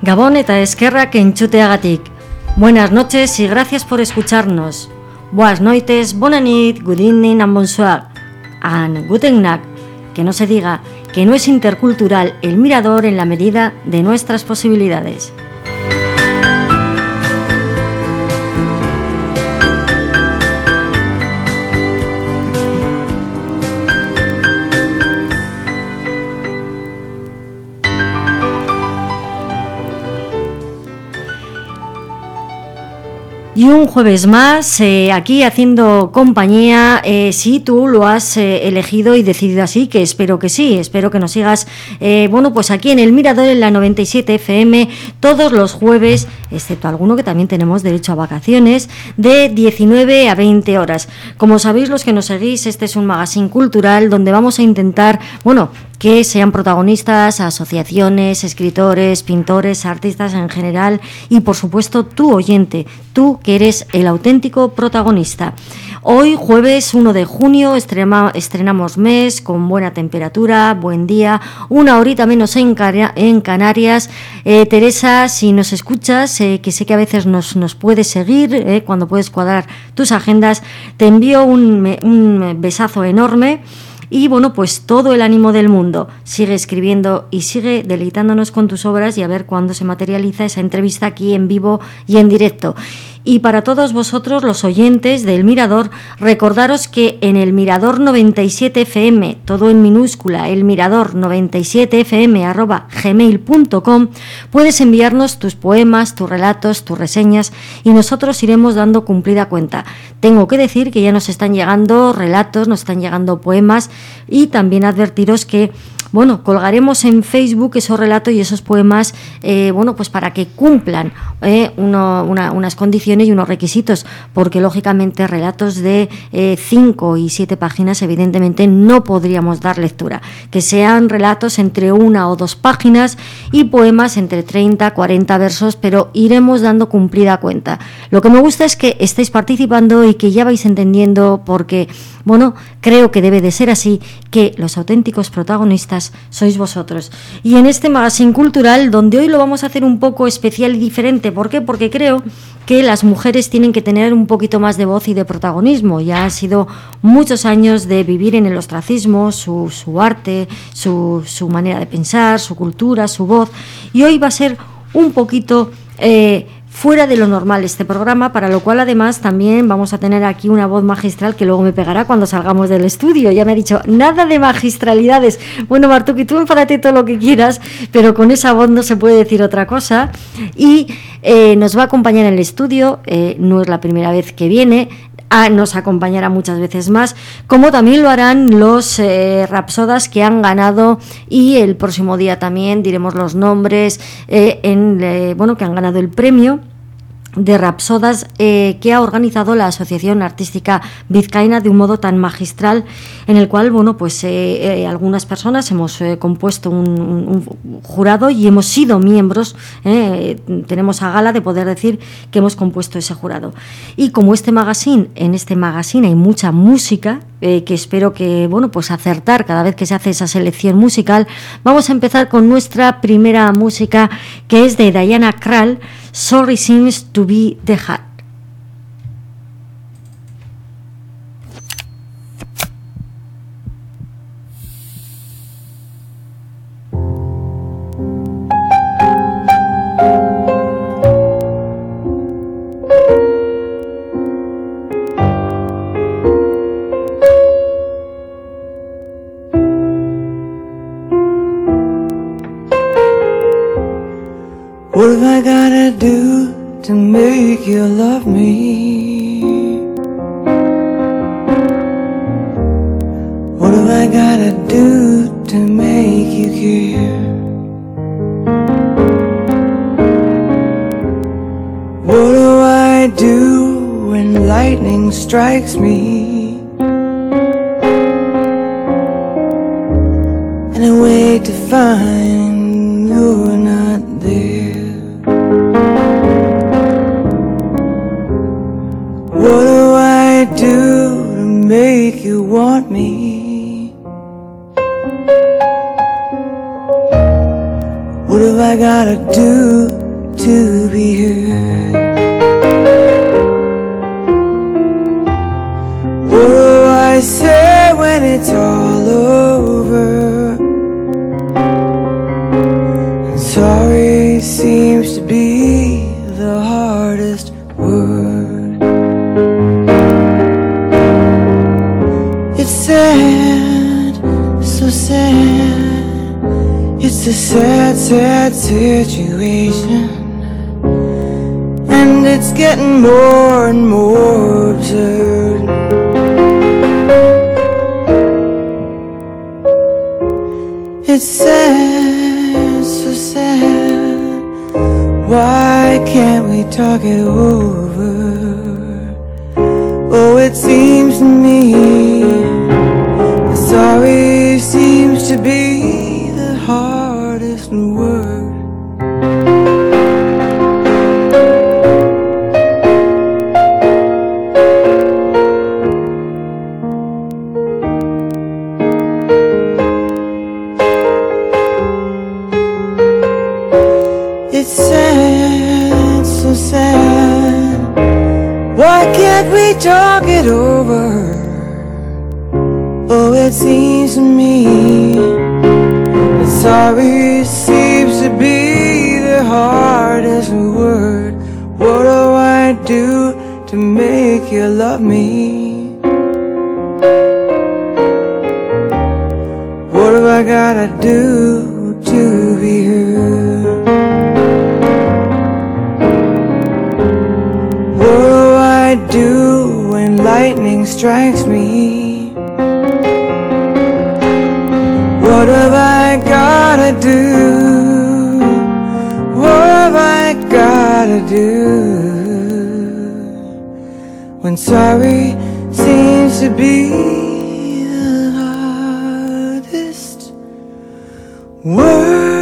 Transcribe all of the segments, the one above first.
Gabon eta eskerrak entzuteagatik. Buenas noches y gracias por escucharnos. Buenas noites, bona nit, good evening and bonsoir. And guten Nacht. Que no se diga que no es intercultural el Mirador en la medida de nuestras posibilidades. Y un jueves más, aquí haciendo compañía, si tú lo has elegido y decidido así, que espero que sí, espero que nos sigas, pues aquí en el Mirador, en la 97 FM, todos los jueves, excepto alguno que también tenemos derecho a vacaciones, de 19 a 20 horas. Como sabéis los que nos seguís, este es un magazine cultural donde vamos a intentar, que sean protagonistas asociaciones, escritores, pintores, artistas en general y, por supuesto, tú oyente, tú que eres el auténtico protagonista. Hoy, jueves 1 de junio, estrenamos mes con buena temperatura, buen día, una horita menos en Canarias. Teresa, si nos escuchas, que sé que a veces nos puedes seguir, cuando puedes cuadrar tus agendas, te envío un besazo enorme. Y pues todo el ánimo del mundo. Sigue escribiendo y sigue deleitándonos con tus obras y a ver cuándo se materializa esa entrevista aquí en vivo y en directo. Y para todos vosotros, los oyentes del Mirador, recordaros que en el Mirador 97 FM, todo en minúscula, el Mirador 97 FM @gmail.com, puedes enviarnos tus poemas, tus relatos, tus reseñas y nosotros iremos dando cumplida cuenta. Tengo que decir que ya nos están llegando relatos, nos están llegando poemas y también advertiros que colgaremos en Facebook esos relatos y esos poemas, pues para que cumplan unas condiciones y unos requisitos, porque lógicamente relatos de 5 y 7 páginas evidentemente no podríamos dar lectura, que sean relatos entre 1 o 2 páginas y poemas entre 30, 40 versos, pero iremos dando cumplida cuenta. Lo que me gusta es que estéis participando y que ya vais entendiendo, porque creo que debe de ser así, que los auténticos protagonistas sois vosotros. Y en este magazine cultural, donde hoy lo vamos a hacer un poco especial y diferente, ¿por qué? Porque creo que las mujeres tienen que tener un poquito más de voz y de protagonismo. Ya han sido muchos años de vivir en el ostracismo, su arte, su manera de pensar, su cultura, su voz, y hoy va a ser un poquito fuera de lo normal este programa, para lo cual además también vamos a tener aquí una voz magistral que luego me pegará cuando salgamos del estudio. Ya me ha dicho, nada de magistralidades. Martuki, tú enfádate todo lo que quieras, pero con esa voz no se puede decir otra cosa. Y nos va a acompañar en el estudio, no es la primera vez que viene, nos acompañará muchas veces más, como también lo harán los rapsodas que han ganado, y el próximo día también diremos los nombres que han ganado el premio de rapsodas que ha organizado la Asociación Artística Vizcaína de un modo tan magistral, en el cual algunas personas hemos compuesto un jurado y hemos sido miembros, tenemos a gala de poder decir que hemos compuesto ese jurado. Y como en este magazine hay mucha música, que espero que acertar cada vez que se hace esa selección musical, vamos a empezar con nuestra primera música, que es de Diana Krall, Sorry Seems to be the Hat. What have I gotta do to make you love me? What have I gotta do to make you care? What do I do when lightning strikes me? And I wait to find you're not there. What do I do to make you want me? What What have I gotta do to be heard? What do I say when it's all over? And sorry seems to be the hardest word. It's sad, so sad. It's a sad, sad situation, and it's getting more and more absurd. It's sad, so sad. Why can't we talk it over? Oh, it seems to me sorry seems to be the hardest word. It's sad, so sad. Why can't we talk it over? Oh, it seems to me that sorry seems to be the hardest word. What do I do to make you love me? What have I gotta do to be heard? What do I do when lightning strikes me? What have I gotta do? What have I gotta do? When sorry seems to be the hardest word.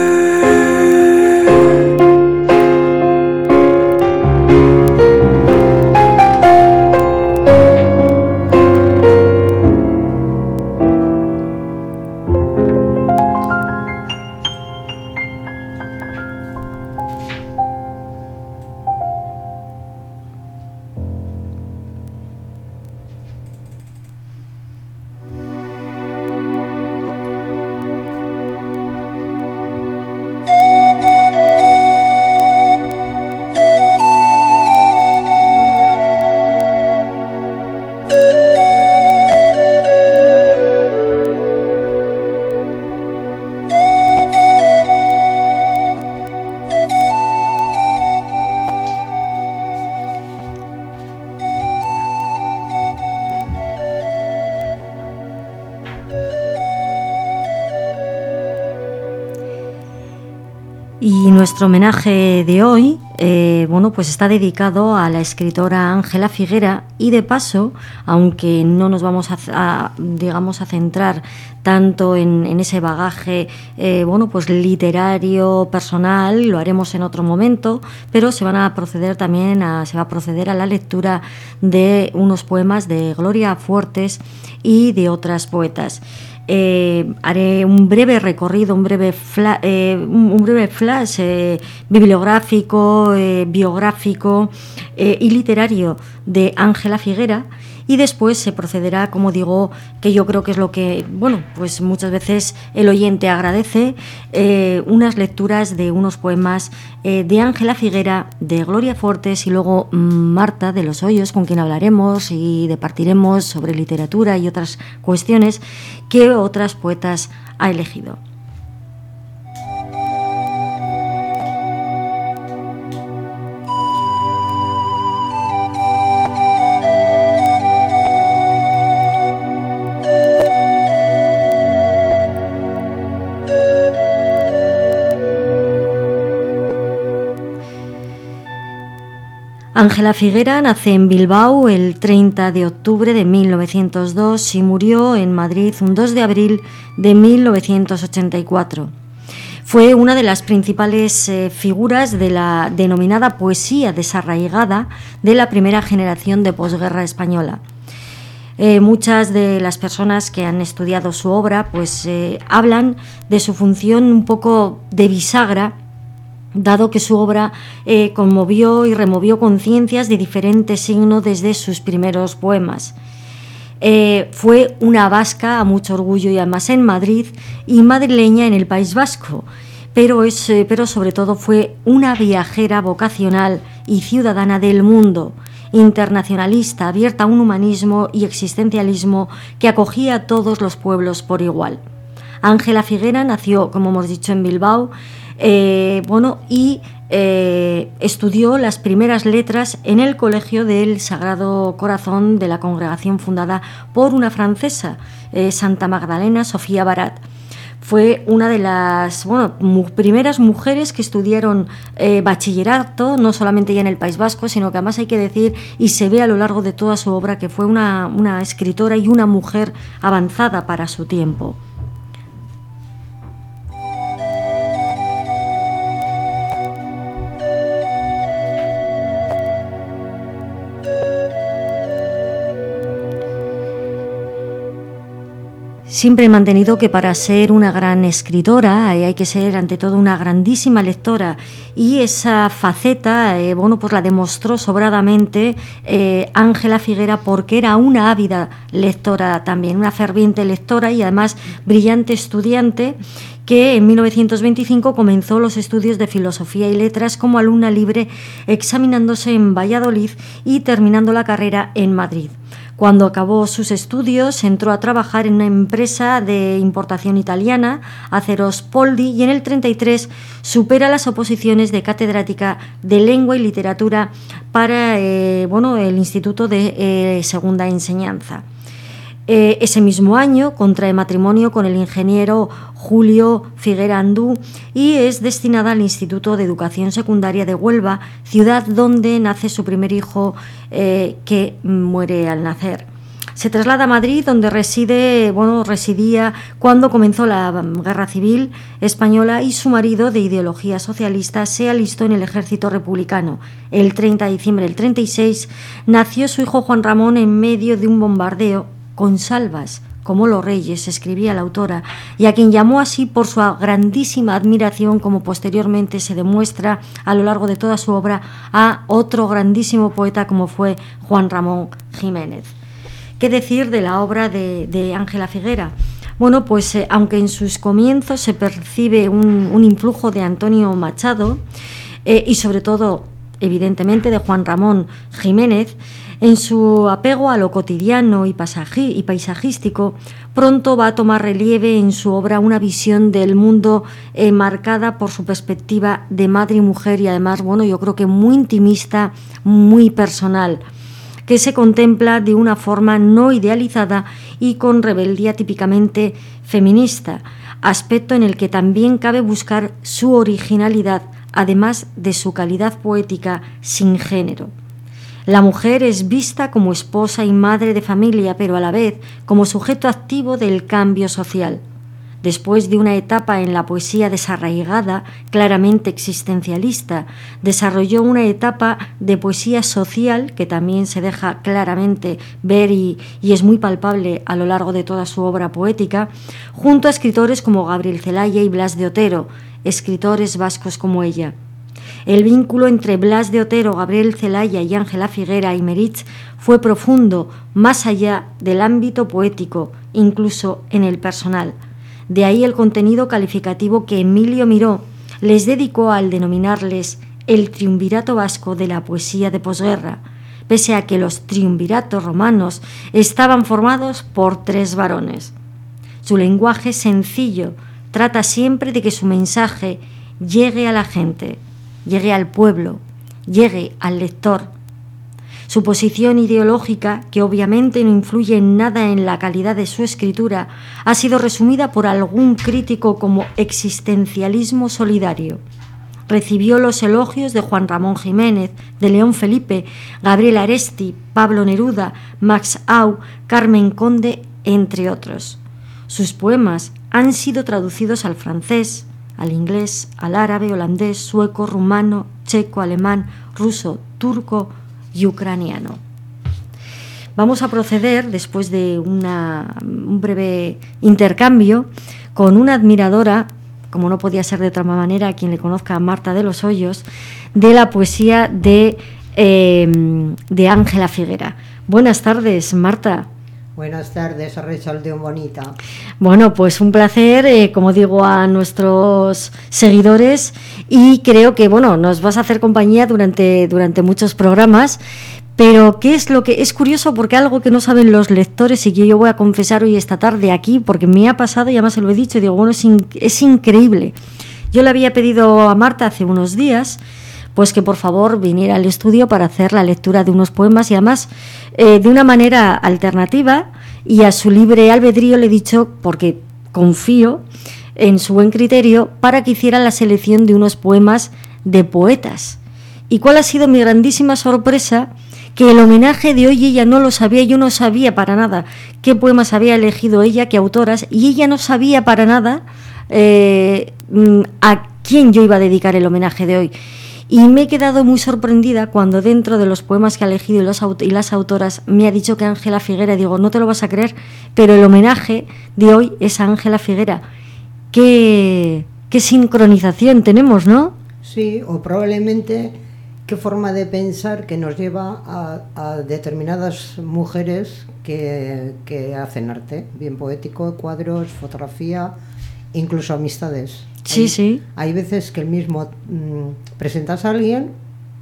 Y nuestro homenaje de hoy, bueno, pues está dedicado a la escritora Ángela Figuera y de paso, aunque no nos vamos a centrar tanto en ese bagaje, bueno, pues literario, personal, lo haremos en otro momento, pero se va a proceder a la lectura de unos poemas de Gloria Fuertes y de otras poetas. Haré un breve recorrido, un breve flash bibliográfico, biográfico y literario de Ángela Figuera, y después se procederá, como digo, que yo creo que es lo que, bueno, pues muchas veces el oyente agradece, unas lecturas de unos poemas de Ángela Figuera, de Gloria Fuertes y luego Marta de los Hoyos, con quien hablaremos y departiremos sobre literatura y otras cuestiones que otras poetas ha elegido. Ángela Figuera nace en Bilbao el 30 de octubre de 1902 y murió en Madrid un 2 de abril de 1984. Fue una de las principales figuras de la denominada poesía desarraigada de la primera generación de posguerra española. Muchas de las personas que han estudiado su obra pues hablan de su función un poco de bisagra dado que su obra conmovió y removió conciencias de diferentes signos desde sus primeros poemas. Fue una vasca a mucho orgullo y además en Madrid y madrileña en el País Vasco, pero sobre todo fue una viajera vocacional y ciudadana del mundo, internacionalista, abierta a un humanismo y existencialismo que acogía a todos los pueblos por igual. Ángela Figuera nació, como hemos dicho, en Bilbao, y estudió las primeras letras en el Colegio del Sagrado Corazón de la congregación fundada por una francesa, Santa Magdalena Sofía Barat. Fue una de las primeras mujeres que estudiaron bachillerato, no solamente ya en el País Vasco, sino que además hay que decir, y se ve a lo largo de toda su obra, que fue una escritora y una mujer avanzada para su tiempo. Siempre he mantenido que para ser una gran escritora hay que ser ante todo una grandísima lectora, y esa faceta pues la demostró sobradamente Ángela Figuera, porque era una ávida lectora también, una ferviente lectora y además brillante estudiante, que en 1925 comenzó los estudios de Filosofía y Letras como alumna libre, examinándose en Valladolid y terminando la carrera en Madrid. Cuando acabó sus estudios, entró a trabajar en una empresa de importación italiana, Aceros Poldi, y en el 33 supera las oposiciones de catedrática de Lengua y Literatura para el Instituto de Segunda Enseñanza. Ese mismo año contrae matrimonio con el ingeniero Julio Figuera Andú y es destinada al Instituto de Educación Secundaria de Huelva, ciudad donde nace su primer hijo, que muere al nacer. Se traslada a Madrid, donde residía cuando comenzó la Guerra Civil Española, y su marido, de ideología socialista, se alistó en el ejército republicano. El 30 de diciembre del 36 nació su hijo Juan Ramón en medio de un bombardeo con salvas, como los reyes, escribía la autora, y a quien llamó así por su grandísima admiración, como posteriormente se demuestra a lo largo de toda su obra, a otro grandísimo poeta como fue Juan Ramón Jiménez. ¿Qué decir de la obra de Ángela Figuera? Bueno, pues aunque en sus comienzos se percibe un influjo de Antonio Machado y sobre todo, evidentemente, de Juan Ramón Jiménez, en su apego a lo cotidiano y paisajístico, pronto va a tomar relieve en su obra una visión del mundo marcada por su perspectiva de madre y mujer, y además, yo creo que muy intimista, muy personal, que se contempla de una forma no idealizada y con rebeldía típicamente feminista, aspecto en el que también cabe buscar su originalidad, además de su calidad poética sin género. La mujer es vista como esposa y madre de familia, pero a la vez como sujeto activo del cambio social. Después de una etapa en la poesía desarraigada, claramente existencialista, desarrolló una etapa de poesía social que también se deja claramente ver y es muy palpable a lo largo de toda su obra poética, junto a escritores como Gabriel Celaya y Blas de Otero, escritores vascos como ella. El vínculo entre Blas de Otero, Gabriel Celaya y Ángela Figuera y Meritz fue profundo, más allá del ámbito poético, incluso en el personal. De ahí el contenido calificativo que Emilio Miró les dedicó al denominarles el triunvirato vasco de la poesía de posguerra, pese a que los triunviratos romanos estaban formados por 3 varones. Su lenguaje sencillo trata siempre de que su mensaje llegue a la gente, llegue al pueblo, llegue al lector. Su posición ideológica, que obviamente no influye en nada en la calidad de su escritura, ha sido resumida por algún crítico como existencialismo solidario. Recibió los elogios de Juan Ramón Jiménez, de León Felipe, Gabriel Aresti, Pablo Neruda, Max Au, Carmen Conde, entre otros. Sus poemas han sido traducidos al francés, al inglés, al árabe, holandés, sueco, rumano, checo, alemán, ruso, turco y ucraniano. Vamos a proceder, después de un breve intercambio, con una admiradora como no podía ser de otra manera, a quien le conozca, a Marta de los Hoyos, de la poesía de Ángela Figuera. Buenas tardes, Marta. Buenas tardes, Arratsaldeon bonita. Bueno, pues un placer, como digo a nuestros seguidores, y creo que bueno, nos vas a hacer compañía durante muchos programas. Pero ¿qué es lo que es curioso? Porque algo que no saben los lectores y que yo voy a confesar hoy esta tarde aquí, porque me ha pasado, ya más se lo he dicho, y digo, bueno, es increíble. Yo le había pedido a Marta hace unos días pues que por favor viniera al estudio para hacer la lectura de unos poemas, y además de una manera alternativa y a su libre albedrío. Le he dicho, porque confío en su buen criterio, para que hiciera la selección de unos poemas de poetas. ¿Y cuál ha sido mi grandísima sorpresa? Que el homenaje de hoy ella no lo sabía. Yo no sabía para nada qué poemas había elegido ella, qué autoras, y ella no sabía para nada a quién yo iba a dedicar el homenaje de hoy. Y me he quedado muy sorprendida cuando dentro de los poemas que ha elegido y las autoras me ha dicho que Ángela Figuera. Digo, no te lo vas a creer, pero el homenaje de hoy es a Ángela Figuera. Qué sincronización tenemos, ¿no? Sí, o probablemente qué forma de pensar que nos lleva a determinadas mujeres que hacen arte, bien poético, cuadros, fotografía, incluso amistades. Sí. Hay veces que el mismo presentas a alguien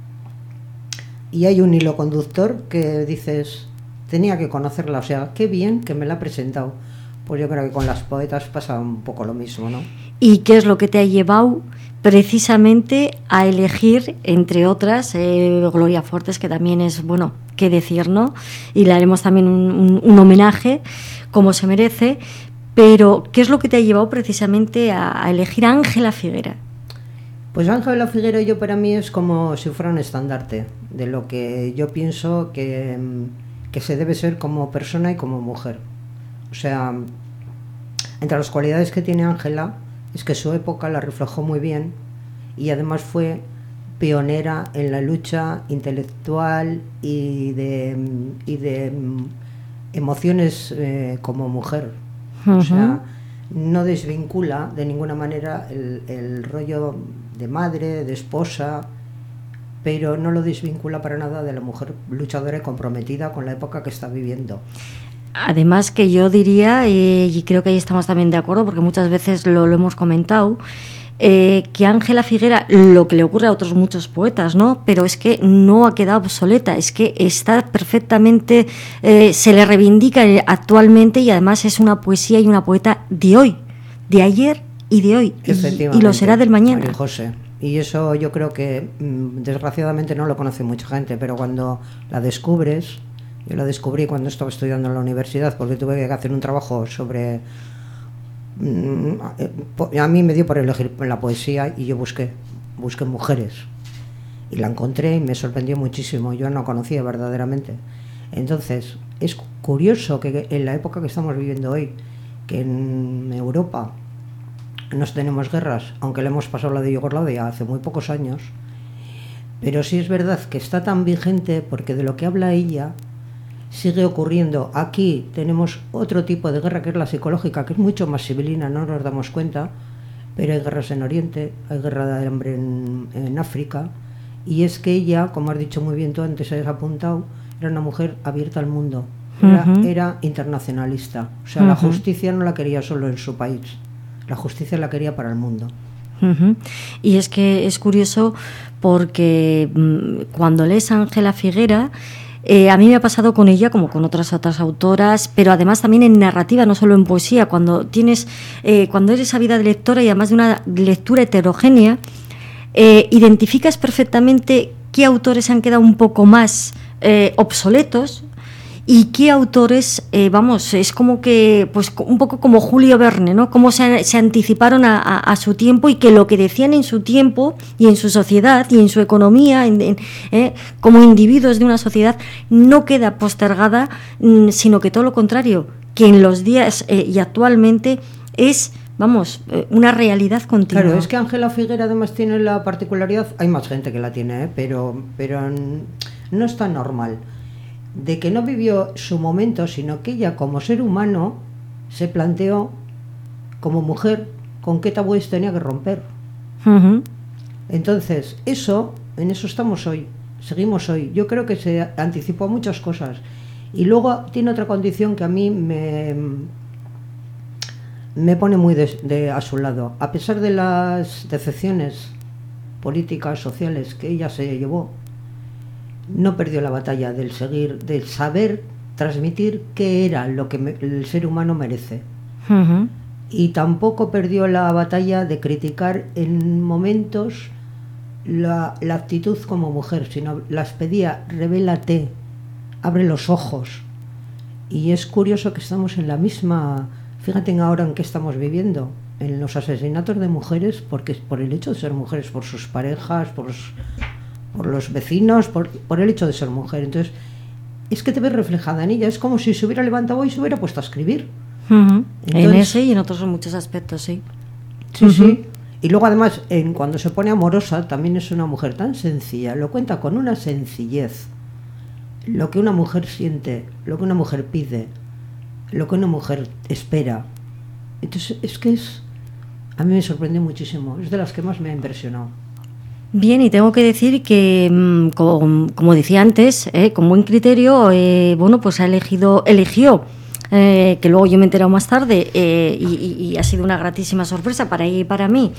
y hay un hilo conductor que dices, tenía que conocerla, o sea, qué bien que me la ha presentado. Pues yo creo que con las poetas pasa un poco lo mismo, ¿no? ¿Y qué es lo que te ha llevado precisamente a elegir, entre otras, Gloria Fortes, que también es, bueno, qué decir, ¿no? Y le haremos también un homenaje, como se merece. Pero, ¿qué es lo que te ha llevado precisamente a elegir a Ángela Figuera? Pues Ángela Figuera yo para mí es como si fuera un estandarte de lo que yo pienso que se debe ser como persona y como mujer. O sea, entre las cualidades que tiene Ángela es que su época la reflejó muy bien y además fue pionera en la lucha intelectual y de emociones como mujer. O sea, no desvincula de ninguna manera el rollo de madre, de esposa, pero no lo desvincula para nada de la mujer luchadora y comprometida con la época que está viviendo. Además que yo diría, y creo que ahí estamos también de acuerdo, porque muchas veces lo hemos comentado, que Ángela Figuera, lo que le ocurre a otros muchos poetas, ¿no? Pero es que no ha quedado obsoleta, es que está perfectamente, se le reivindica actualmente, y además es una poesía y una poeta de hoy, de ayer y de hoy, y lo será del mañana. María José. Y eso yo creo que desgraciadamente no lo conoce mucha gente, pero cuando la descubres, yo la descubrí cuando estaba estudiando en la universidad, porque tuve que hacer un trabajo sobre... A mí me dio por elegir la poesía y yo busqué mujeres y la encontré y me sorprendió muchísimo. Yo no conocía verdaderamente. Entonces es curioso que en la época que estamos viviendo hoy, que en Europa no tenemos guerras, aunque le hemos pasado la de Yugoslavia hace muy pocos años, pero sí es verdad que está tan vigente porque de lo que habla ella sigue ocurriendo. Aquí tenemos otro tipo de guerra, que es la psicológica, que es mucho más civilina, no nos damos cuenta, pero hay guerras en Oriente, hay guerra de hambre en África, y es que ella, como has dicho muy bien tú antes, has apuntado, era una mujer abierta al mundo, era internacionalista, o sea, la justicia no la quería solo en su país, la justicia la quería para el mundo. Y es que es curioso porque cuando lees a Ángela Figuera, a mí me ha pasado con ella como con otras autoras, pero además también en narrativa, no solo en poesía. Cuando eres ávida de lectora y además de una lectura heterogénea, identificas perfectamente qué autores han quedado un poco más obsoletos y qué autores, es como que, pues un poco como Julio Verne, ¿no? Cómo se anticiparon a su tiempo, y que lo que decían en su tiempo y en su sociedad y en su economía, como individuos de una sociedad, no queda postergada, sino que todo lo contrario, que en los días y actualmente es, una realidad continua. Claro, es que Ángela Figuera además tiene la particularidad, hay más gente que la tiene, pero no es tan normal, de que no vivió su momento, sino que ella como ser humano se planteó como mujer, con qué tabúes tenía que romper. Entonces, en eso estamos hoy, seguimos hoy. Yo creo que se anticipó a muchas cosas. Y luego tiene otra condición que a mí me pone muy a su lado. A pesar de las decepciones políticas, sociales que ella se llevó, no perdió la batalla del saber transmitir qué era lo que el ser humano merece. Y tampoco perdió la batalla de criticar en momentos la actitud como mujer, sino las pedía: revélate, abre los ojos. Y es curioso que estamos en la misma, fíjate ahora en qué estamos viviendo, en los asesinatos de mujeres, porque por el hecho de ser mujeres, por sus parejas, por los vecinos, por el hecho de ser mujer. Entonces, es que te ves reflejada en ella, es como si se hubiera levantado y se hubiera puesto a escribir. Entonces, en ese y en otros muchos aspectos, sí. Sí, sí. Y luego además, cuando se pone amorosa, también es una mujer tan sencilla, lo cuenta con una sencillez. Lo que una mujer siente, lo que una mujer pide, lo que una mujer espera. Entonces, a mí me sorprende muchísimo, es de las que más me ha impresionado. Bien, y tengo que decir que, como decía antes, con buen criterio, bueno, pues eligió, que luego yo me he enterado más tarde, y ha sido una gratísima sorpresa para ella y para mí.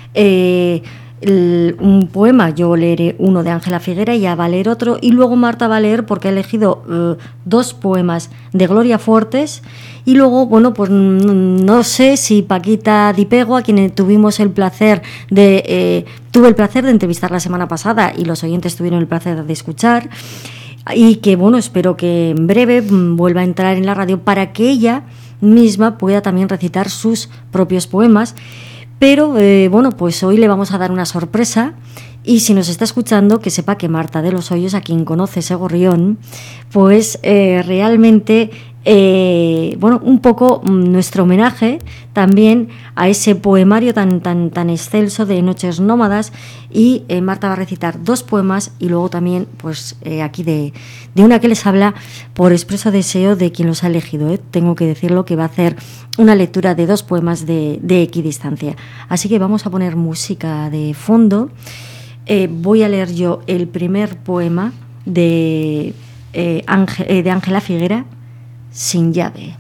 Un poema, yo leeré uno de Ángela Figuera y ella va a leer otro, y luego Marta va a leer, porque ha elegido dos poemas de Gloria Fuertes, y luego, bueno, pues no sé si Paquita Di Pego, a quien tuve el placer de entrevistar la semana pasada y los oyentes tuvieron el placer de escuchar, y que, bueno, espero que en breve vuelva a entrar en la radio para que ella misma pueda también recitar sus propios poemas. Pero, bueno, pues hoy le vamos a dar una sorpresa, y si nos está escuchando, que sepa que Marta de los Hoyos, a quien conoce ese gorrión, pues realmente, bueno, un poco nuestro homenaje también a ese poemario tan excelso de Noches Nómadas, y Marta va a recitar dos poemas, y luego también, pues aquí de una que les habla, por expreso deseo de quien los ha elegido, tengo que decirlo, que va a hacer una lectura de dos poemas de Equidistancia. Así que vamos a poner música de fondo. Voy a leer yo el primer poema de Ángela Figuera, Sin llave.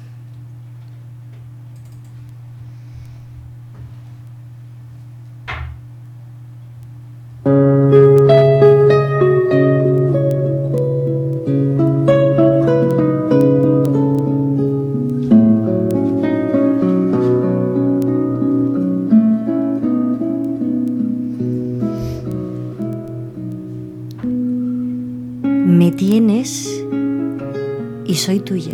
Me tienes y soy tuya,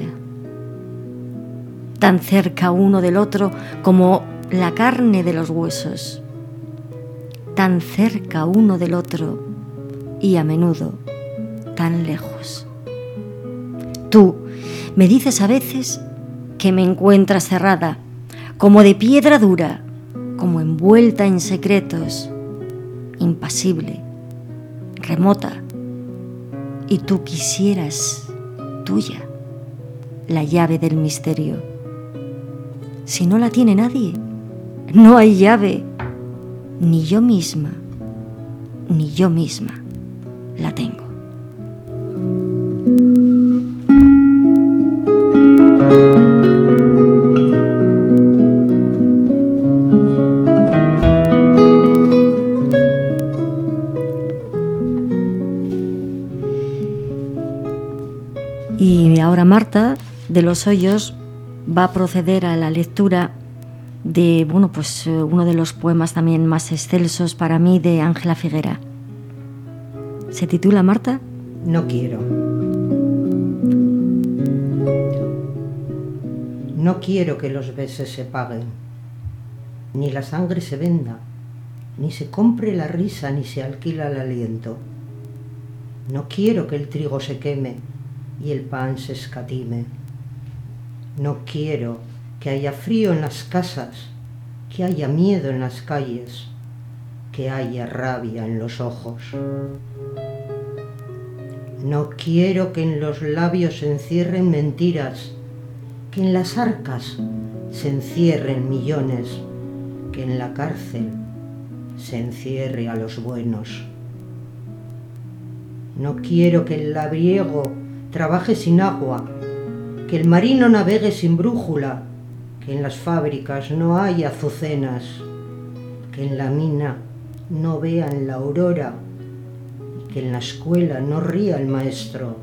tan cerca uno del otro como la carne de los huesos, tan cerca uno del otro y a menudo tan lejos. Tú me dices a veces que me encuentras cerrada, como de piedra dura, como envuelta en secretos, impasible, remota. Y tú quisieras, tuya, la llave del misterio. Si no la tiene nadie, no hay llave. Ni yo misma la tengo. Y ahora Marta de los Hoyos va a proceder a la lectura de, bueno, pues uno de los poemas también más excelsos para mí de Ángela Figuera. ¿Se titula, Marta? No quiero. No quiero que los besos se paguen, ni la sangre se venda, ni se compre la risa, ni se alquila el aliento. No quiero que el trigo se queme y el pan se escatime. No quiero que haya frío en las casas, que haya miedo en las calles, que haya rabia en los ojos. No quiero que en los labios se encierren mentiras, que en las arcas se encierren millones, que en la cárcel se encierre a los buenos. No quiero que el labriego trabaje sin agua, que el marino navegue sin brújula, que en las fábricas no haya azucenas, que en la mina no vean la aurora y que en la escuela no ría el maestro.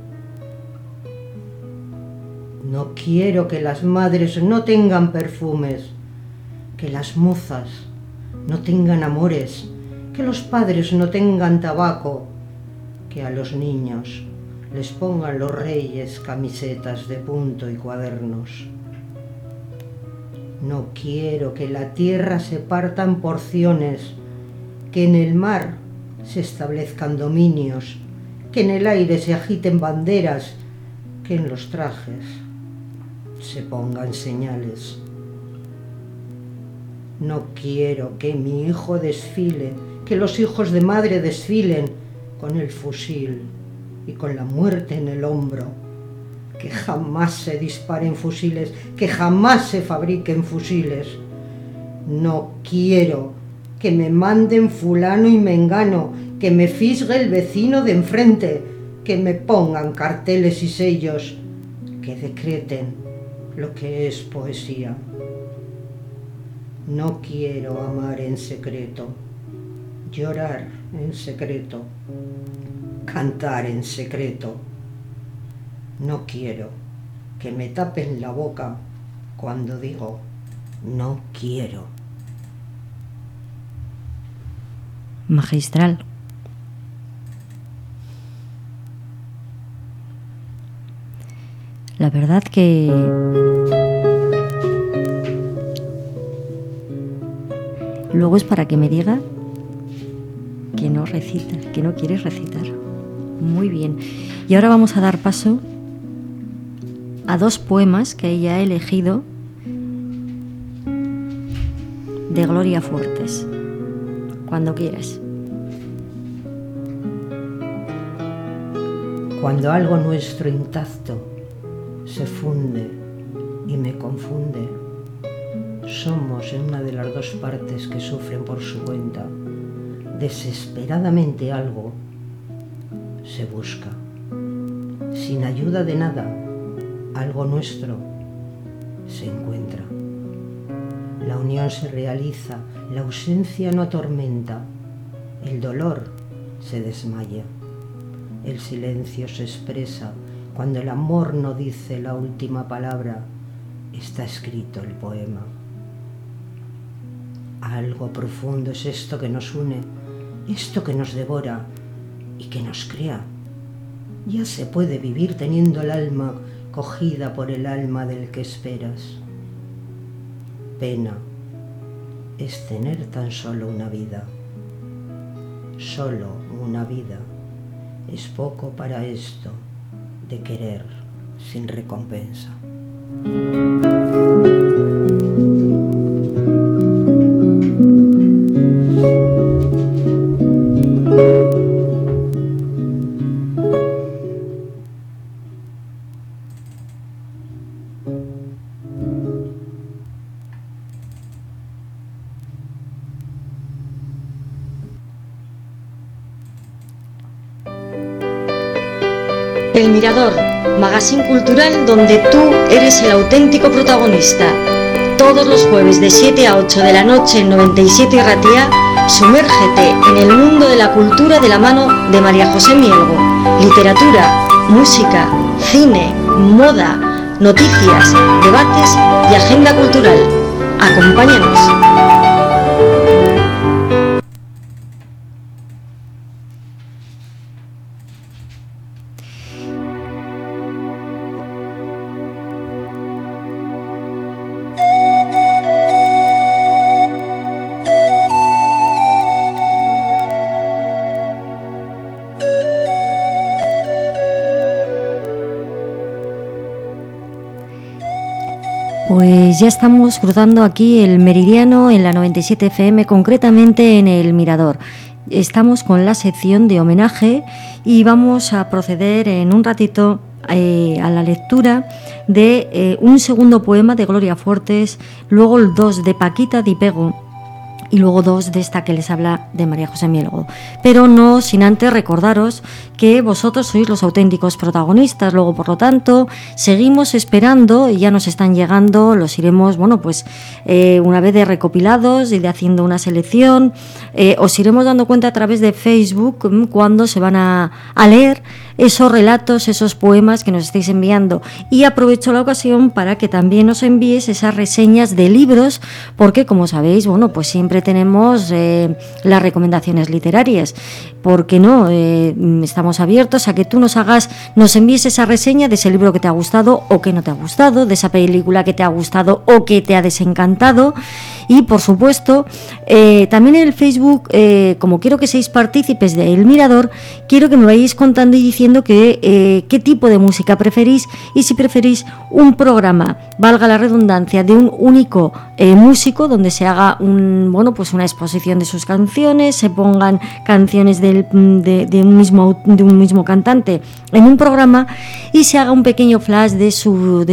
No quiero que las madres no tengan perfumes, que las mozas no tengan amores, que los padres no tengan tabaco, que a los niños les pongan los reyes camisetas de punto y cuadernos. No quiero que la tierra se parta en porciones, que en el mar se establezcan dominios, que en el aire se agiten banderas, que en los trajes se pongan señales. No quiero que mi hijo desfile, que los hijos de madre desfilen con el fusil y con la muerte en el hombro, que jamás se disparen fusiles, que jamás se fabriquen fusiles. No quiero que me manden fulano y mengano, que me fisgue el vecino de enfrente, que me pongan carteles y sellos, que decreten lo que es poesía. No quiero amar en secreto, llorar en secreto, cantar en secreto. No quiero que me tapen la boca cuando digo no quiero. Magistral. La verdad que luego es para que me diga que no recita, que no quieres recitar. Muy bien. Y ahora vamos a dar paso a dos poemas que ella ha elegido de Gloria Fuertes. Cuando quieras. Cuando algo nuestro intacto se funde y me confunde, somos en una de las dos partes que sufren por su cuenta. Desesperadamente algo se busca. Sin ayuda de nada, algo nuestro se encuentra. La unión se realiza, la ausencia no atormenta, el dolor se desmaya, el silencio se expresa, cuando el amor no dice la última palabra, está escrito el poema. Algo profundo es esto que nos une, esto que nos devora y que nos crea. Ya se puede vivir teniendo el alma cogida por el alma del que esperas. Pena es tener tan solo una vida. Solo una vida es poco para esto de querer sin recompensa. El Mirador, magazine cultural donde tú eres el auténtico protagonista. Todos los jueves de 7 a 8 de la noche en 97 y Ratia, sumérgete en el mundo de la cultura de la mano de María José Mielgo. Literatura, música, cine, moda, noticias, debates y agenda cultural. Acompáñanos. Pues ya estamos cruzando aquí el meridiano en la 97 FM, concretamente en el Mirador. Estamos con la sección de homenaje y vamos a proceder en un ratito a la lectura de un segundo poema de Gloria Fuertes, luego el 2 de Paquita Di Pego y luego 2 de esta que les habla de María José Mielgo. Pero no sin antes recordaros que vosotros sois los auténticos protagonistas. Luego, por lo tanto, seguimos esperando y ya nos están llegando, los iremos, bueno, pues una vez de recopilados y de haciendo una selección, os iremos dando cuenta a través de Facebook cuando se van a leer esos relatos, esos poemas que nos estáis enviando. Y aprovecho la ocasión para que también nos envíes esas reseñas de libros, porque como sabéis, bueno, pues siempre tenemos las recomendaciones literarias. ¿Por qué no? Estamos abiertos a que tú nos envíes esa reseña de ese libro que te ha gustado o que no te ha gustado, de esa película que te ha gustado o que te ha desencantado. Y por supuesto, también en el Facebook, como quiero que seáis partícipes de El Mirador, quiero que me vayáis contando y diciendo qué tipo de música preferís, y si preferís un programa, valga la redundancia, de un único músico, donde se haga pues una exposición de sus canciones, se pongan canciones de un mismo cantante en un programa y se haga un pequeño flash de su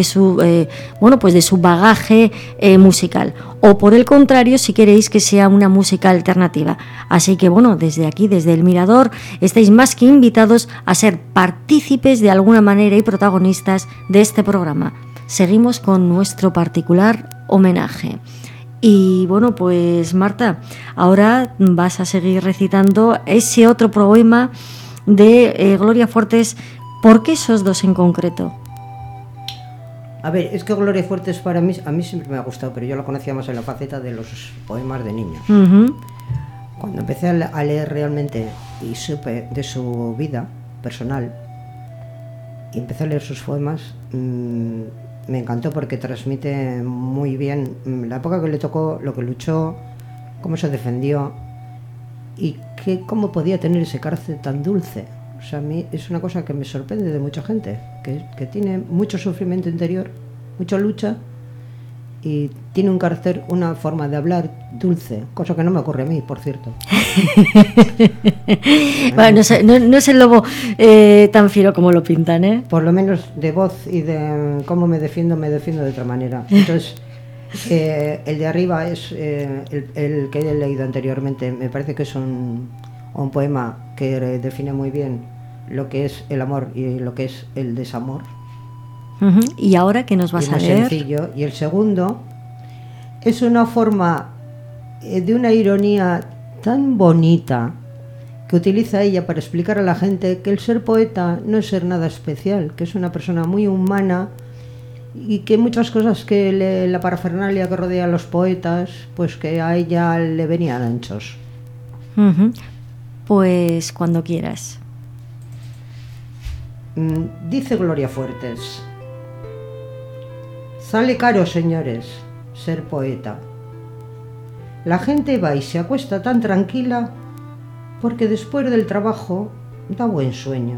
bagaje musical. O por el contrario, si queréis que sea una música alternativa. Así que bueno, desde aquí, desde El Mirador, estáis más que invitados a ser partícipes de alguna manera y protagonistas de este programa. Seguimos con nuestro particular homenaje. Y bueno, pues Marta, ahora vas a seguir recitando ese otro poema de Gloria Fuertes. ¿Por qué esos 2 en concreto? A ver, es que Gloria Fuertes a mí siempre me ha gustado, pero yo la conocía más en la faceta de los poemas de niños. Uh-huh. Cuando empecé a leer realmente y supe de su vida personal y empecé a leer sus poemas, me encantó porque transmite muy bien la época que le tocó, lo que luchó, cómo se defendió y cómo podía tener ese carácter tan dulce. O sea, a mí es una cosa que me sorprende de mucha gente, que tiene mucho sufrimiento interior, mucha lucha, y tiene un carácter, una forma de hablar dulce, cosa que no me ocurre a mí, por cierto. Bueno, no es el lobo tan fiero como lo pintan, ¿eh? Por lo menos de voz y de cómo me defiendo de otra manera. Entonces, el de arriba es el que he leído anteriormente. Me parece que es un poema que define muy bien lo que es el amor y lo que es el desamor. Uh-huh. ¿Y ahora qué nos vas a leer? Sencillo. Y el segundo es una forma de una ironía tan bonita que utiliza ella para explicar a la gente que el ser poeta no es ser nada especial, que es una persona muy humana y que muchas cosas que la parafernalia que rodea a los poetas, pues que a ella le venían anchos. Uh-huh. Pues cuando quieras. Dice Gloria Fuertes: sale caro, señores, ser poeta. La gente va y se acuesta tan tranquila porque después del trabajo da buen sueño.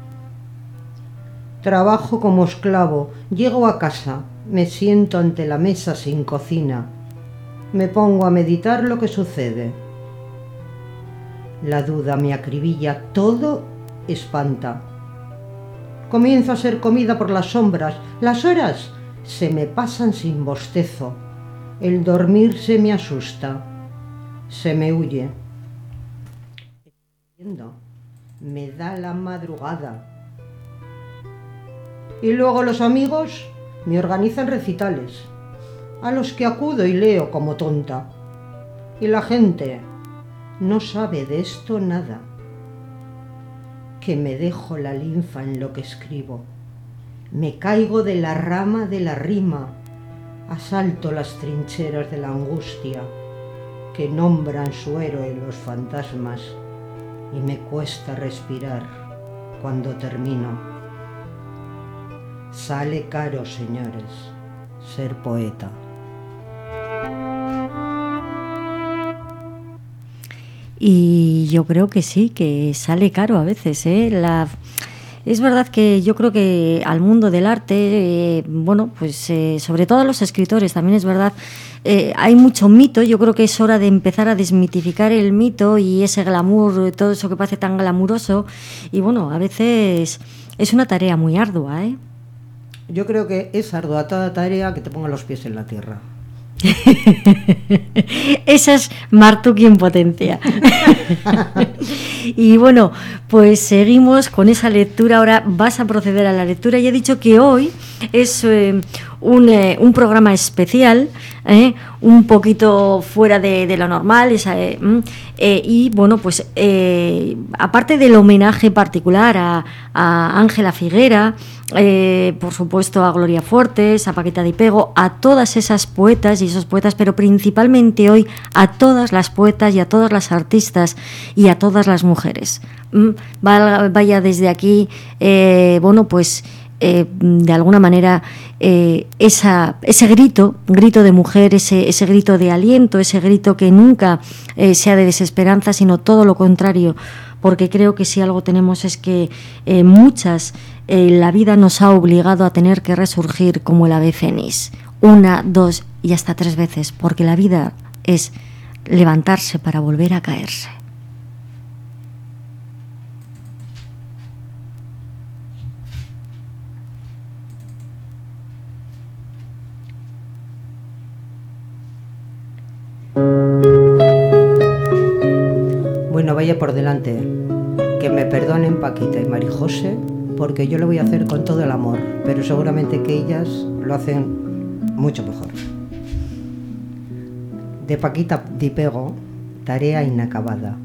Trabajo como esclavo, llego a casa, me siento ante la mesa sin cocina, me pongo a meditar lo que sucede. La duda me acribilla, todo espanta. Comienzo a ser comida por las sombras, las horas se me pasan sin bostezo, el dormir se me asusta, se me huye. Me da la madrugada. Y luego los amigos me organizan recitales, a los que acudo y leo como tonta. Y la gente no sabe de esto nada, que me dejo la linfa en lo que escribo. Me caigo de la rama de la rima, asalto las trincheras de la angustia, que nombran su héroe los fantasmas, y me cuesta respirar cuando termino. Sale caro, señores, ser poeta. Y yo creo que sí, que sale caro a veces, ¿eh? Es verdad que yo creo que al mundo del arte, sobre todo a los escritores, también es verdad, hay mucho mito. Yo creo que es hora de empezar a desmitificar el mito y ese glamour, todo eso que parece tan glamuroso. Y bueno, a veces es una tarea muy ardua, ¿eh? Yo creo que es ardua toda tarea que te ponga los pies en la tierra. Esa es Martuki en potencia. Y bueno, pues seguimos con esa lectura. Ahora vas a proceder a la lectura. Ya he dicho que hoy es un programa especial, un poquito fuera de lo normal, y bueno, pues aparte del homenaje particular a Ángela Figuera, por supuesto a Gloria Fortes, a Paquita Di Pego, a todas esas poetas y esos poetas, pero principalmente hoy a todas las poetas y a todas las artistas y a todas las mujeres. Vaya desde aquí, bueno, pues de alguna manera ese grito de mujer, ese grito de aliento, ese grito que nunca sea de desesperanza, sino todo lo contrario, porque creo que si algo tenemos es que muchas la vida nos ha obligado a tener que resurgir como el ave fénix, 1, 2 y hasta 3 veces, porque la vida es levantarse para volver a caerse. Bueno, vaya por delante. Que me perdonen Paquita y Marijose, porque yo lo voy a hacer con todo el amor, pero seguramente que ellas lo hacen mucho mejor. De Paquita Di Pego, tarea inacabada.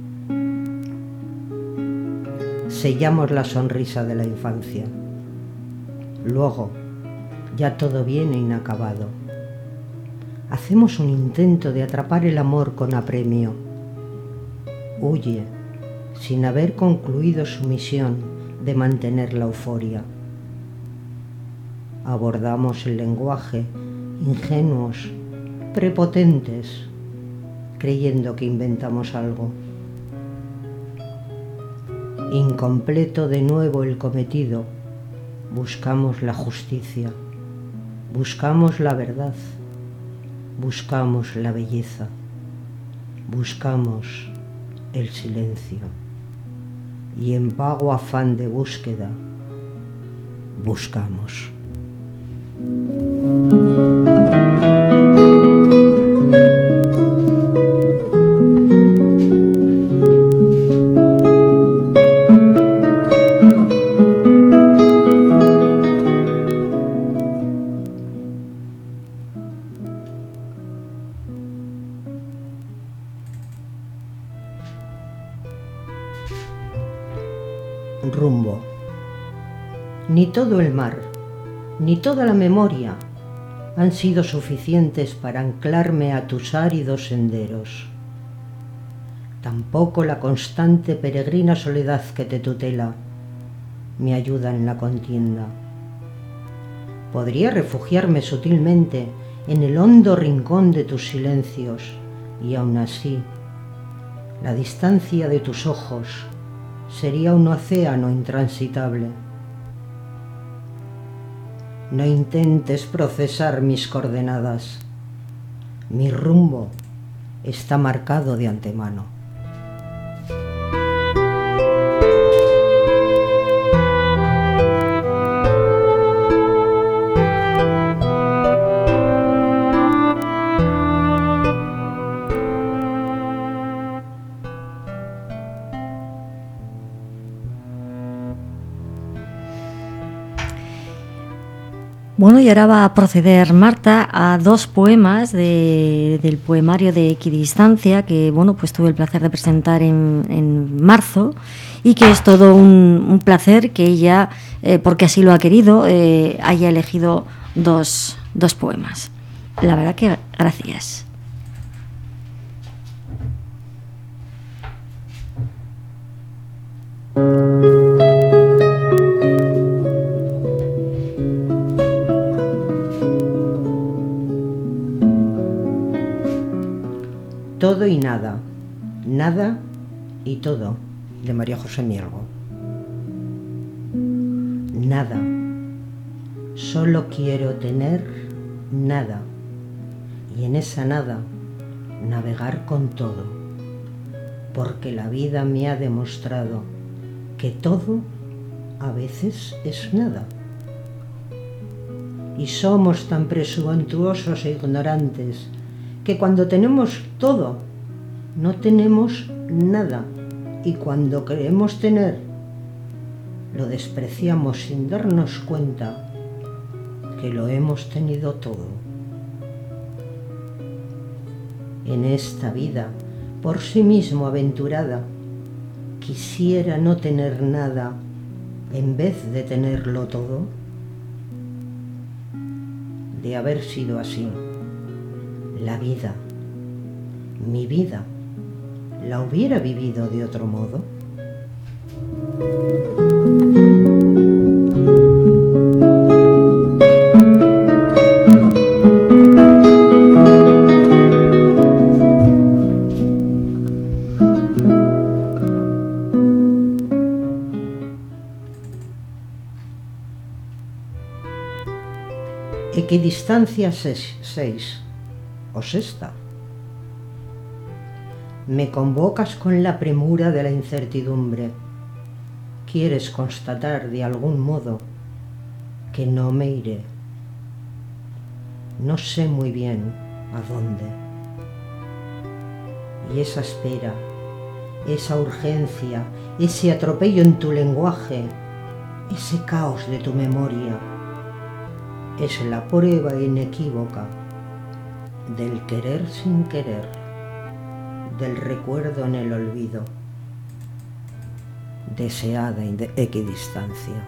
Sellamos la sonrisa de la infancia. Luego, ya todo viene inacabado. Hacemos un intento de atrapar el amor con apremio. Huye, sin haber concluido su misión de mantener la euforia. Abordamos el lenguaje, ingenuos, prepotentes, creyendo que inventamos algo. Incompleto de nuevo el cometido, buscamos la justicia, buscamos la verdad, buscamos la belleza, buscamos el silencio. Y en vago afán de búsqueda, buscamos. Rumbo. Ni todo el mar, ni toda la memoria han sido suficientes para anclarme a tus áridos senderos. Tampoco la constante peregrina soledad que te tutela me ayuda en la contienda. Podría refugiarme sutilmente en el hondo rincón de tus silencios y aún así la distancia de tus ojos sería un océano intransitable. No intentes procesar mis coordenadas. Mi rumbo está marcado de antemano. Bueno, y ahora va a proceder Marta a 2 poemas del poemario de Equidistancia, que bueno, pues tuve el placer de presentar en marzo, y que es todo un placer que ella, porque así lo ha querido, haya elegido dos poemas. La verdad que gracias. Todo y nada, nada y todo, de María José Mielgo. Nada, solo quiero tener nada, y en esa nada navegar con todo, porque la vida me ha demostrado que todo a veces es nada. Y somos tan presuntuosos e ignorantes que cuando tenemos todo, no tenemos nada, y cuando queremos tener, lo despreciamos sin darnos cuenta que lo hemos tenido todo. En esta vida, por sí mismo aventurada, quisiera no tener nada en vez de tenerlo todo. De haber sido así, la vida, mi vida, la hubiera vivido de otro modo. Equidistancia 6 o sexta. Me convocas con la premura de la incertidumbre. Quieres constatar de algún modo que no me iré. No sé muy bien a dónde. Y esa espera, esa urgencia, ese atropello en tu lenguaje, ese caos de tu memoria, es la prueba inequívoca del querer sin querer, del recuerdo en el olvido, deseada equidistancia.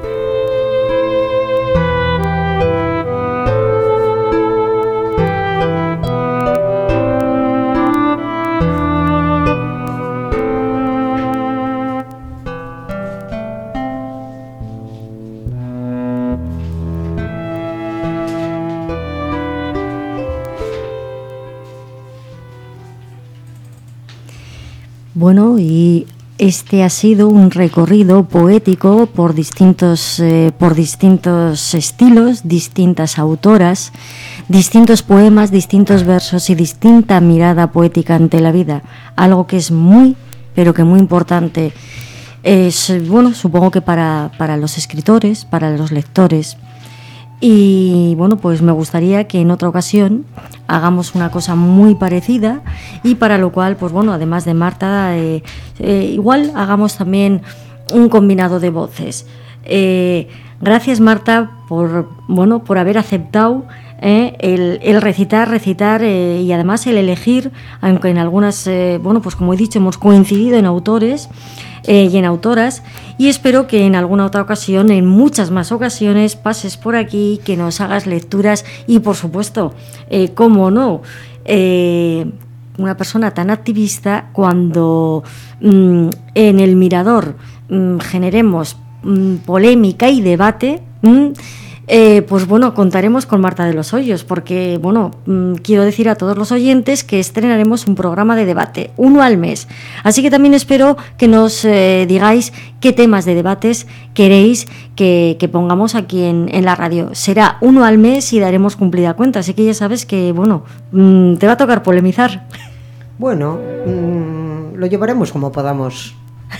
Bueno, y este ha sido un recorrido poético por distintos estilos, distintas autoras, distintos poemas, distintos versos y distinta mirada poética ante la vida. Algo que es muy, pero que muy importante. Bueno, supongo que para los escritores, para los lectores. Y bueno, pues me gustaría que en otra ocasión hagamos una cosa muy parecida, y para lo cual, pues bueno, además de Marta, igual hagamos también un combinado de voces. Gracias, Marta, por haber aceptado el recitar y además el elegir, aunque en algunas, pues como he dicho, hemos coincidido en autores y en autoras, y espero que en alguna otra ocasión, en muchas más ocasiones, pases por aquí, que nos hagas lecturas y, por supuesto, cómo no, una persona tan activista, cuando en el Mirador generemos polémica y debate, pues bueno, contaremos con Marta de los Hoyos, porque bueno, quiero decir a todos los oyentes que estrenaremos un programa de debate, uno al mes. Así que también espero que nos digáis qué temas de debates queréis que pongamos aquí en la radio. Será uno al mes y daremos cumplida cuenta, así que ya sabes que bueno, te va a tocar polemizar. Bueno, lo llevaremos como podamos.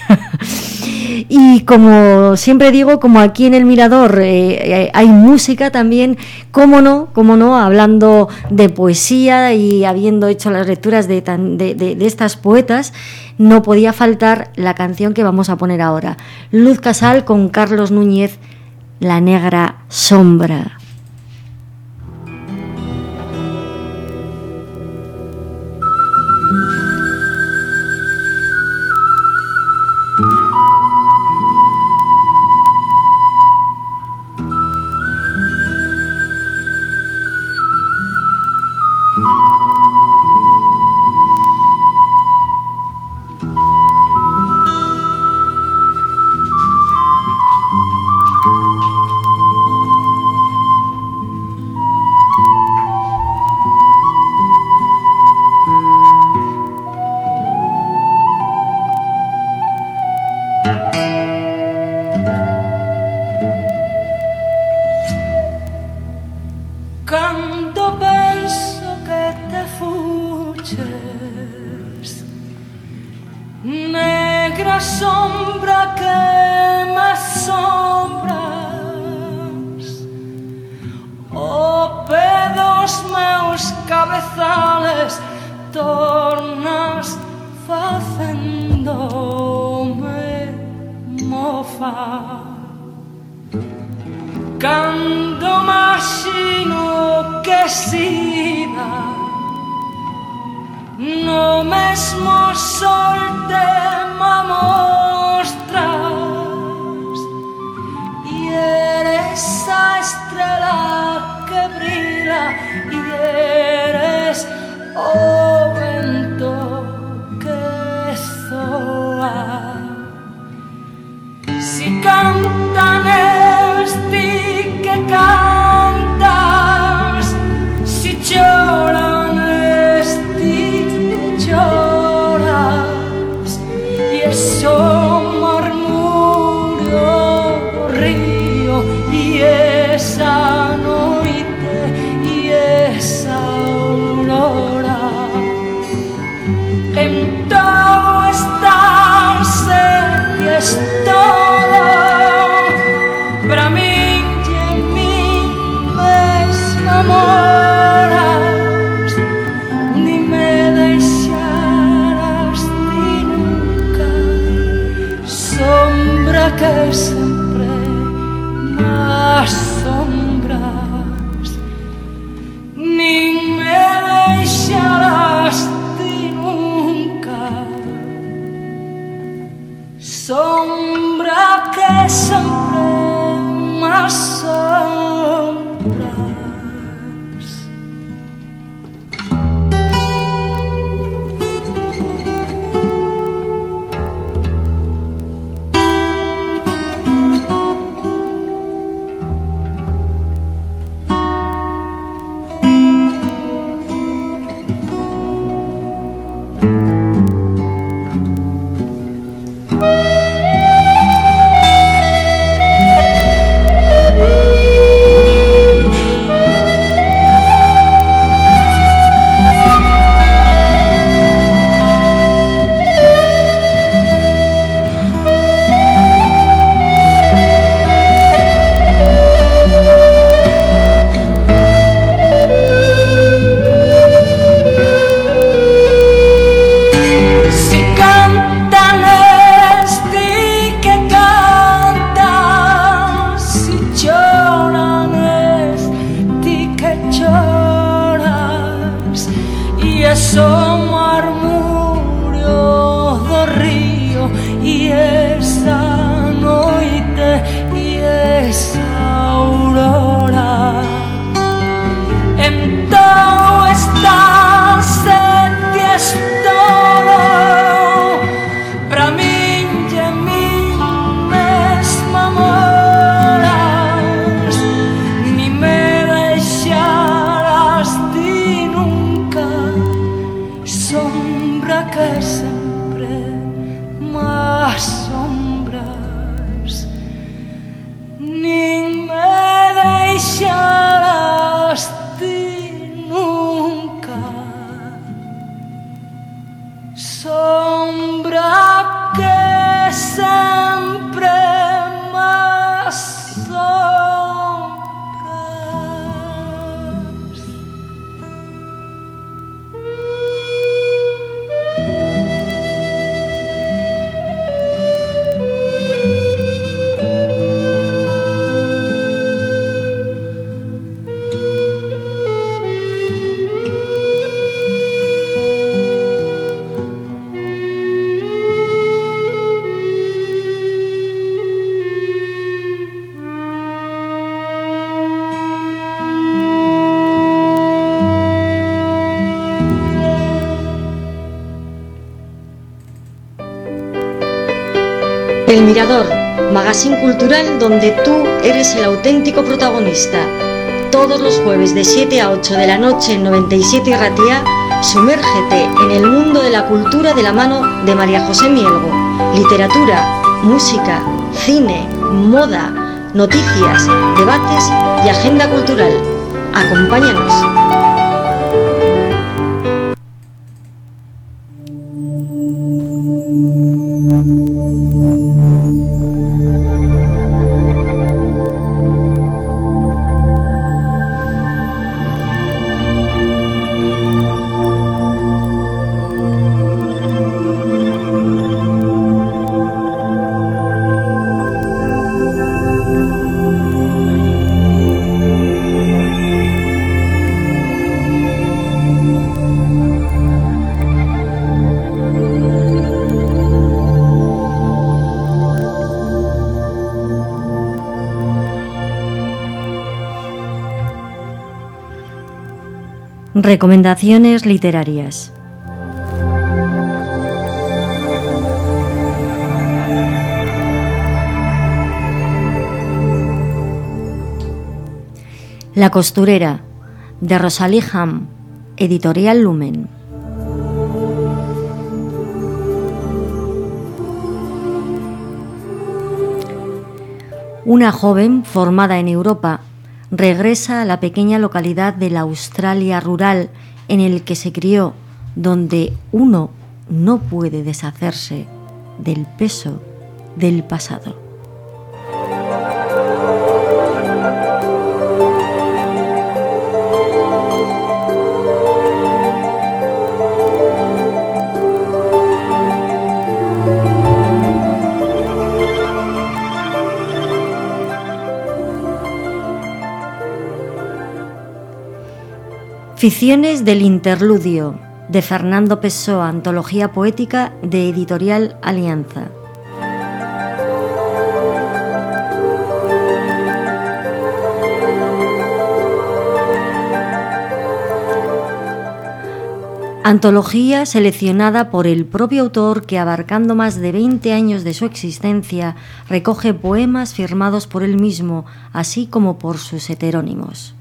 Y como siempre digo, como aquí en el Mirador hay música también, cómo no, hablando de poesía y habiendo hecho las lecturas de estas poetas, no podía faltar la canción que vamos a poner ahora. Luz Casal con Carlos Núñez, La Negra Sombra. Oh, pedos meus cabezales tornas facéndome mofa. Cando maxino que sida no mesmo sol te mostras e eres a estrela que brilla e eres o vento que soa. Si cantan esti que cantas, si lloran esti que lloras, y eso murmurio do río y esa noite y esa aurora. Entón estás y es todo para mí. Amoras, ni me deixarás ni nunca, sombra que sempre más sombras, ni me deixarás ni nunca, sombra que sempre más sombras. El Mirador, magazine cultural donde tú eres el auténtico protagonista. Todos los jueves de 7 a 8 de la noche en 97 Ratia, sumérgete en el mundo de la cultura de la mano de María José Mielgo. Literatura, música, cine, moda, noticias, debates y agenda cultural. Acompáñanos. Recomendaciones literarias. La costurera, de Rosalie Ham, editorial Lumen. Una joven formada en Europa regresa a la pequeña localidad de la Australia rural en el que se crió, donde uno no puede deshacerse del peso del pasado. Ficciones del interludio, de Fernando Pessoa, antología poética de Editorial Alianza. Antología seleccionada por el propio autor que, abarcando más de 20 años de su existencia, recoge poemas firmados por él mismo, así como por sus heterónimos.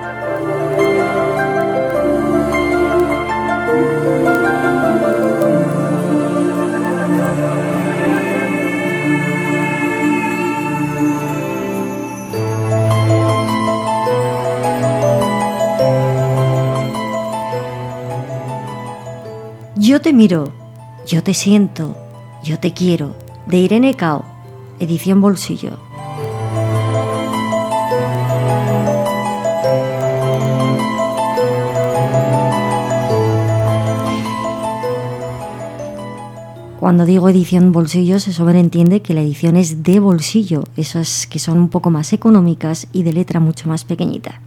Yo te miro, yo te siento, yo te quiero, de Irene Cao, edición Bolsillo. Cuando digo edición Bolsillo se sobreentiende que la edición es de bolsillo, esas que son un poco más económicas y de letra mucho más pequeñita.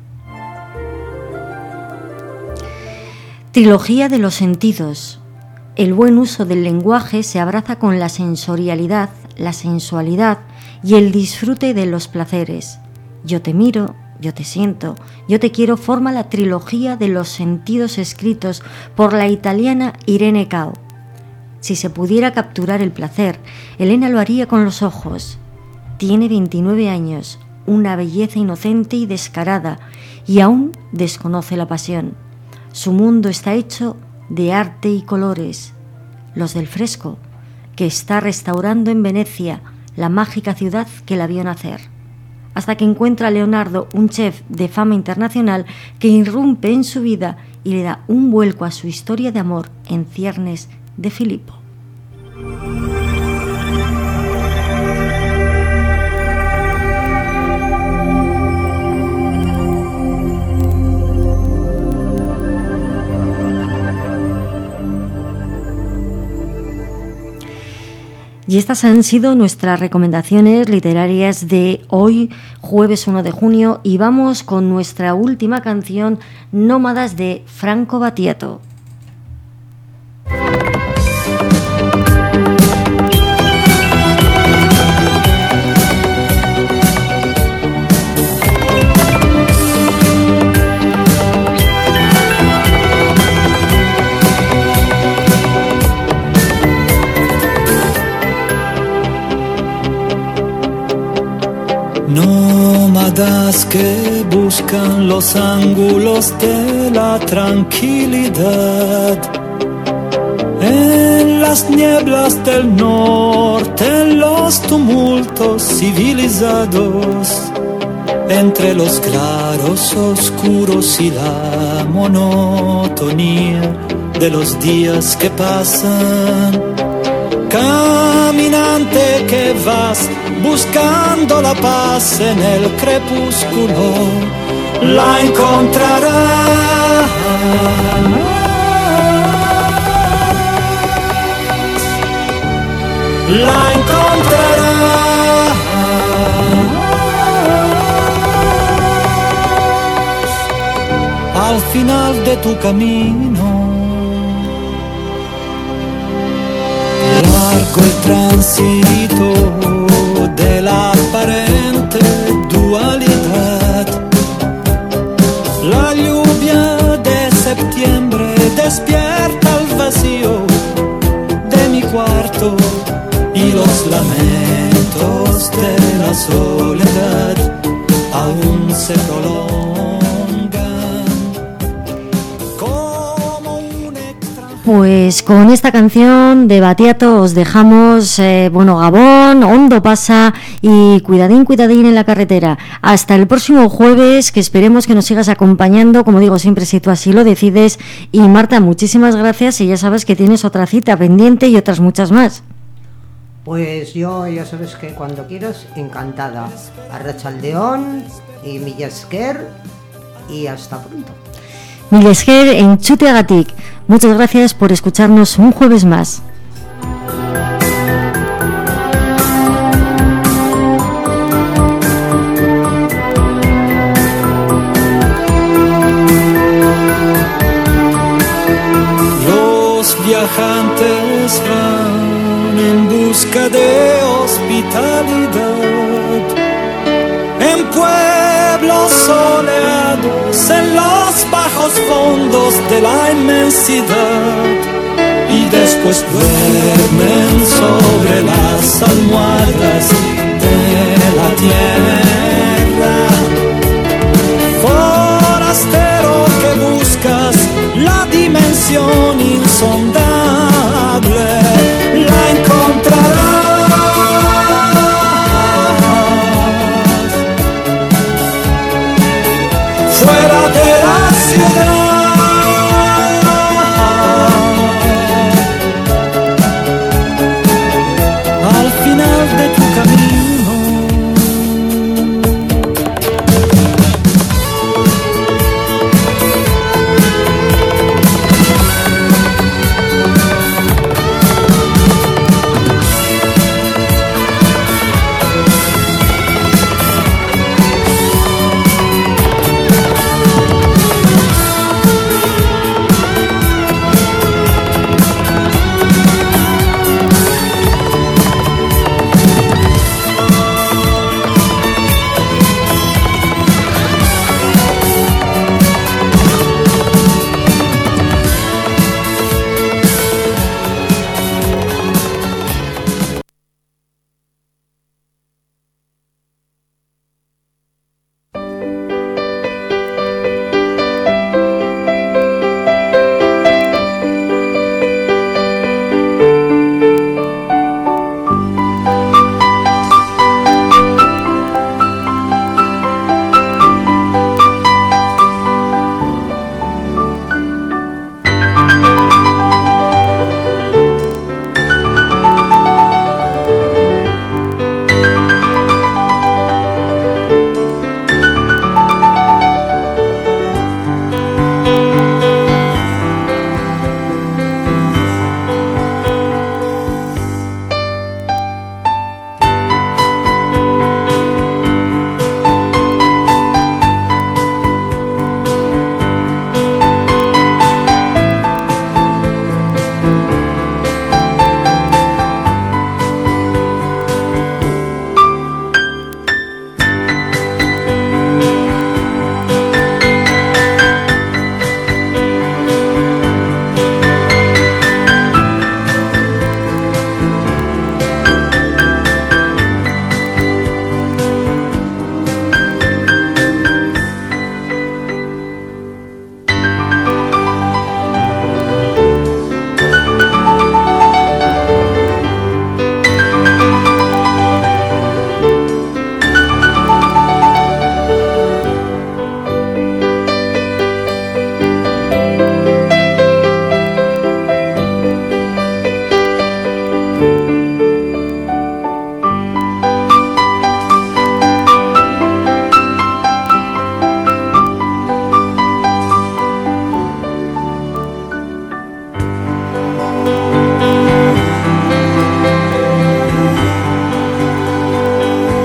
Trilogía de los sentidos. El buen uso del lenguaje se abraza con la sensorialidad, la sensualidad y el disfrute de los placeres. Yo te miro, yo te siento, yo te quiero forma la trilogía de los sentidos escritos por la italiana Irene Cao. Si se pudiera capturar el placer, Elena lo haría con los ojos. Tiene 29 años, una belleza inocente y descarada, y aún desconoce la pasión. Su mundo está hecho de arte y colores, los del fresco, que está restaurando en Venecia, la mágica ciudad que la vio nacer. Hasta que encuentra a Leonardo, un chef de fama internacional, que irrumpe en su vida y le da un vuelco a su historia de amor en ciernes de Filippo. Y estas han sido nuestras recomendaciones literarias de hoy, jueves 1 de junio, y vamos con nuestra última canción, Nómadas, de Franco Battiato. Nómadas que buscan los ángulos de la tranquilidad, en las nieblas del norte, en los tumultos civilizados, entre los claros oscuros y la monotonía de los días que pasan. Caminante que vas buscando la paz en el crepúsculo, la encontrarás. La encontrarás. Al final de tu camino. Largo el tránsito de la aparente dualidad, la lluvia de septiembre viento y los lamentos de la soledad aún se prolongan como un extranjero. Pues con esta canción de Battiato os dejamos, Gabón, hondo pasa y cuidadín en la carretera. Hasta el próximo jueves, que esperemos que nos sigas acompañando, como digo siempre, si tú así lo decides. Y Marta, muchísimas gracias, y ya sabes que tienes otra cita pendiente y otras muchas más. Pues yo, ya sabes que cuando quieras, encantada. Arratsaldeon y mila esker y hasta pronto. Mila esker entzuteagatik. Muchas gracias por escucharnos un jueves más. Los viajantes van en busca de hospitalidad en pueblos soleados, en los bajos fondos de la inmensidad, y después duermen